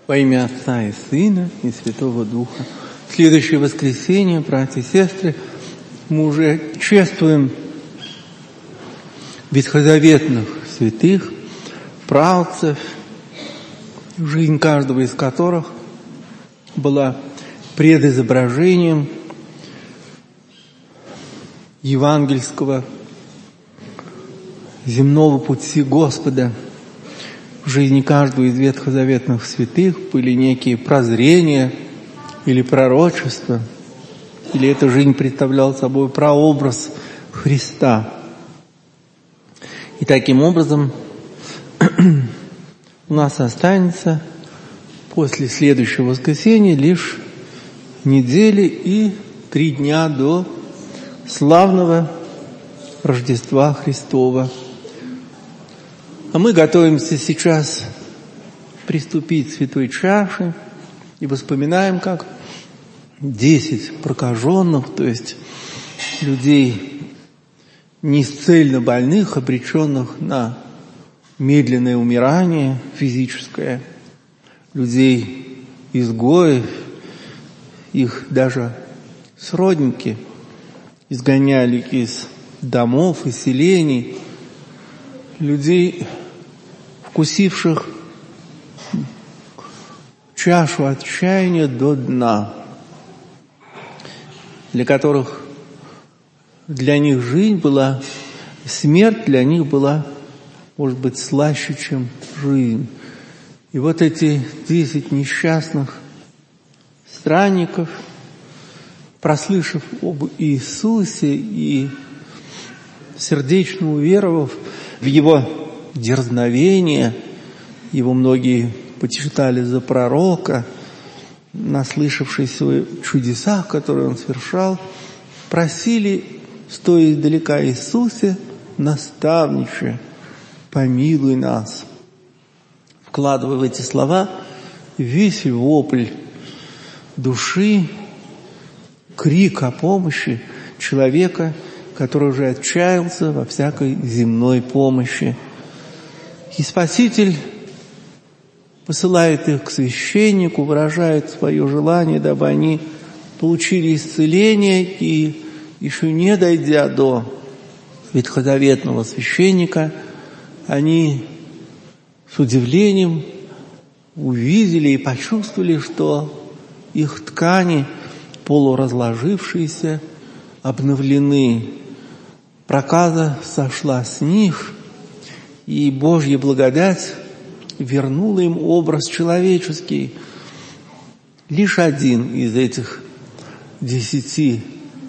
Во имя Отца и Сына и Святого Духа. В следующее воскресенье, братья и сестры, мы уже чествуем ветхозаветных святых, праотцев, жизнь каждого из которых была предизображением евангельского земного пути Господа. В жизни каждого из ветхозаветных святых были некие прозрения или пророчества, или эта жизнь представляла собой прообраз Христа. И таким образом у нас останется после следующего воскресенья лишь недели и 3 дня до славного Рождества Христова. А мы готовимся сейчас приступить к святой чаше и вспоминаем, как 10 прокаженных, то есть людей неисцельно больных, обреченных на медленное умирание физическое, людей-изгоев, их даже сродники изгоняли из домов и селений, людей, вкусивших чашу отчаяния до дна, для которых для них жизнь была, смерть для них была, может быть, слаще, чем жизнь. И вот эти 10 несчастных странников, прослышав об Иисусе и сердечно уверовав в Его дерзновение, Его многие почитали за пророка, наслышавшись о чудесах, которые Он совершал, просили, стоя издалека, Иисусе, наставниче, помилуй нас. Вкладывая в эти слова весь вопль души, крик о помощи человека, который уже отчаялся во всякой земной помощи. И Спаситель посылает их к священнику, выражает свое желание, дабы они получили исцеление, и еще не дойдя до ветхозаветного священника, они с удивлением увидели и почувствовали, что их ткани, полуразложившиеся, обновлены. Проказа сошла с них, и Божья благодать вернула им образ человеческий. Лишь один из этих 10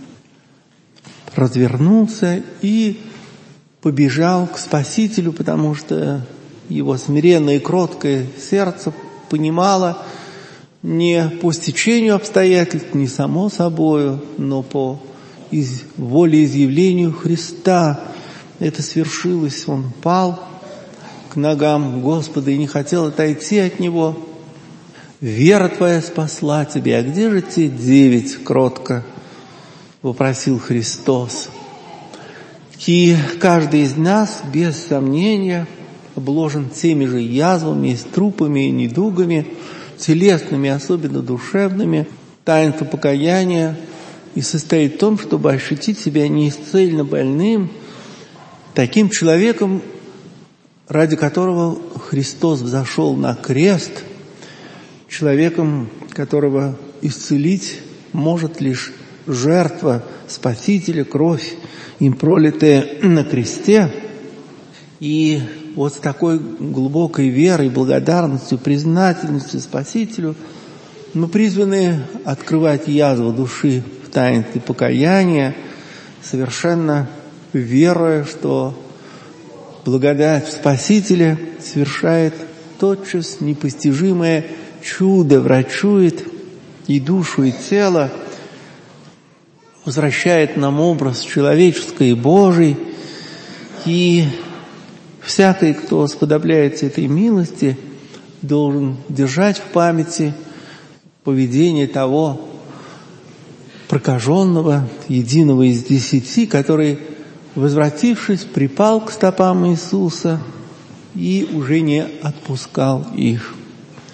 развернулся и побежал к Спасителю, потому что его смиренное и кроткое сердце понимало не по стечению обстоятельств, не само собою, но по волеизъявлению Христа. Это свершилось. Он пал к ногам Господа и не хотел отойти от Него. «Вера твоя спасла тебя». А где же те 9? Кротко вопросил Христос. И каждый из нас, без сомнения, обложен теми же язвами, струпами и недугами, телесными, особенно душевными. Таинство покаяния и состоит в том, чтобы ощутить себя неисцельно больным, таким человеком, ради которого Христос взошел на крест, человеком, которого исцелить может лишь жертва Спасителя, кровь, им пролитая на кресте. И вот с такой глубокой верой, благодарностью, признательностью Спасителю мы призваны открывать язву души в таинстве покаяния, совершенно веруя, что благодать Спасителя совершает тотчас непостижимое чудо, врачует и душу, и тело, возвращает нам образ человеческий и Божий, и всякий, кто сподобляется этой милости, должен держать в памяти поведение того прокаженного, единого из 10, который, возвратившись, припал к стопам Иисуса и уже не отпускал их.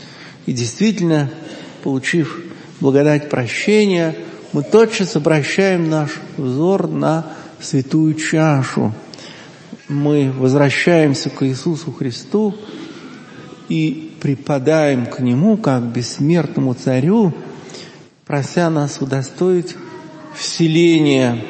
И действительно, получив благодать прощения, мы тотчас обращаем наш взор на святую чашу. Мы возвращаемся к Иисусу Христу и припадаем к Нему, как бессмертному Царю, прося нас удостоить вселения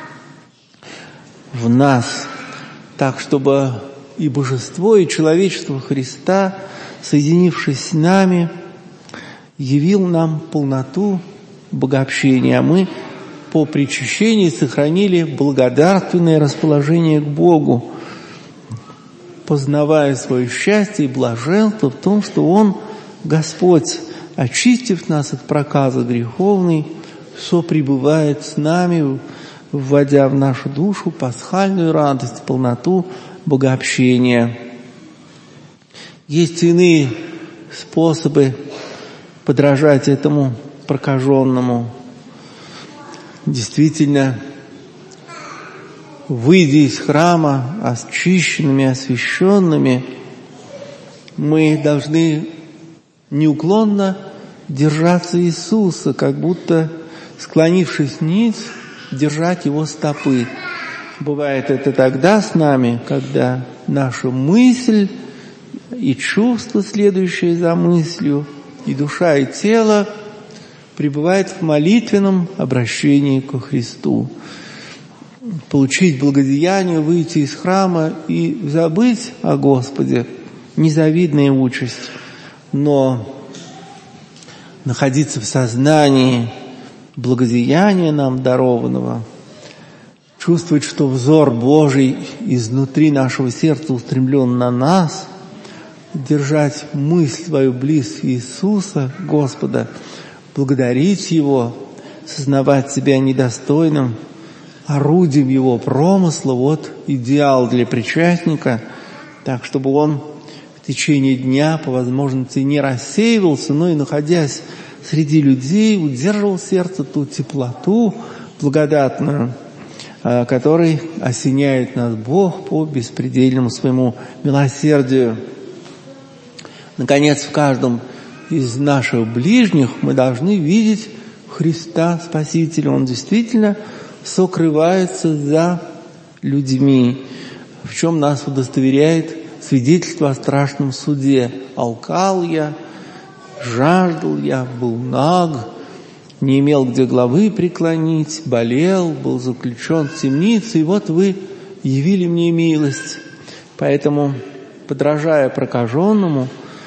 в нас, так, чтобы и божество, и человечество Христа, соединившись с нами, явил нам полноту богообщения, а мы по причащении сохранили благодарственное расположение к Богу, познавая свое счастье и блаженство в том, что Он, Господь, очистив нас от проказа греховной, сопребывает с нами, вводя в нашу душу пасхальную радость, полноту богообщения. Есть иные способы подражать этому прокаженному. Действительно, выйдя из храма очищенными, освященными, мы должны неуклонно держаться Иисуса, как будто, склонившись вниз, держать Его стопы. Бывает это тогда с нами, когда наша мысль и чувство, следующее за мыслью, и душа, и тело пребывает в молитвенном обращении ко Христу. Получить благодеяние, выйти из храма и забыть о Господе – незавидная участь, но находиться в сознании благодеяния нам дарованного, чувствовать, что взор Божий изнутри нашего сердца устремлен на нас, держать мысль свою близ Иисуса, Господа, благодарить Его, сознавать себя недостойным, орудием Его промысла, вот идеал для причастника, так, чтобы он в течение дня по возможности не рассеивался, но и, находясь среди людей, удерживал в сердце ту теплоту благодатную, которой осеняет нас Бог по беспредельному своему милосердию. Наконец, в каждом из наших ближних мы должны видеть Христа Спасителя. Он действительно сокрывается за людьми, в чем нас удостоверяет свидетельство о страшном суде. «Алкал я, жаждал я, был наг, не имел где головы преклонить, болел, был заключен в темнице, и вот вы явили мне милость». Поэтому, подражая прокаженному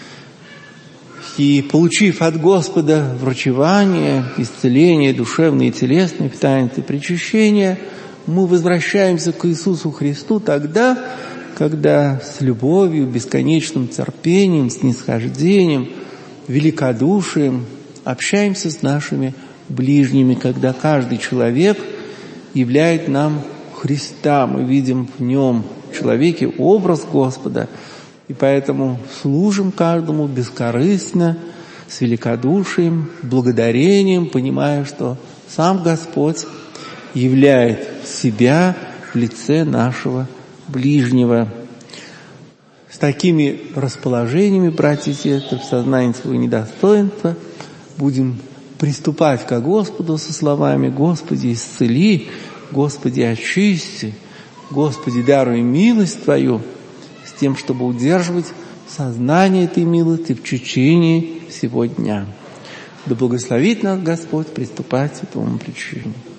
и получив от Господа врачевание, исцеление душевное и телесное, в таинстве причащения, мы возвращаемся к Иисусу Христу тогда, когда с любовью, бесконечным терпением, снисхождением, великодушием общаемся с нашими ближними, когда каждый человек являет нам Христа, мы видим в нем, в человеке, образ Господа, и поэтому служим каждому бескорыстно, с великодушием, благодарением, понимая, что сам Господь являет себя в лице нашего ближнего. С такими расположениями, братья и сестры, в сознании своего недостоинства будем приступать ко Господу со словами: «Господи, исцели, Господи, очисти, Господи, даруй милость Твою», с тем, чтобы удерживать сознание этой милости в течение всего дня. Да благословит нас Господь приступать к этому причину.